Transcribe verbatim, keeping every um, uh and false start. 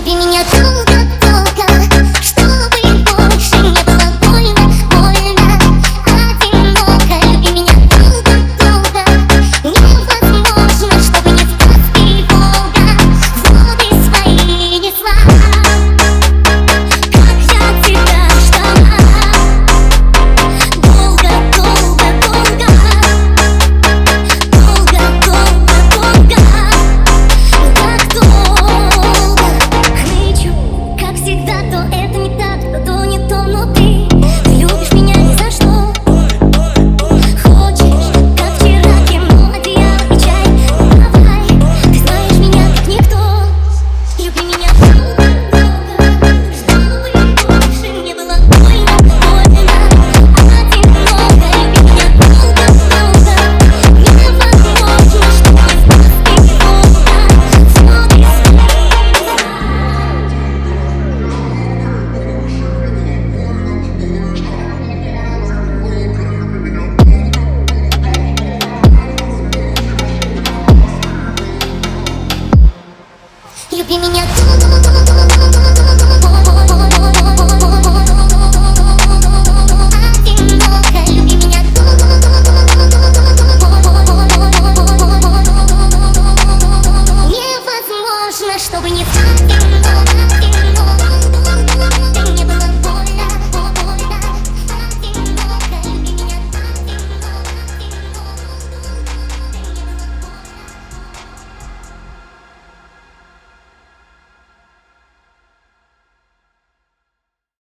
Люби меня долго-долго, чтобы больше не было больно, больно, одиноко. Люби меня долго-долго, невозможно, чтобы не спасти Волга, воды свои несла. Как я тебя ждала, долго-долго-долго, долго-долго-долго, так долго. Кричу, как всегда, то это не так, то не то, но ты, ты любишь меня ни за что. Хочешь, как вчера, кино, одеяло и чай, давай, ты знаешь меня как никто. Люби меня долго-долго, чтобы больше не было больно, больно, одиноко. Люби меня долго-долго, невозможно, чтобы не спасти Волга, воды свои. Люби меня долго-долго.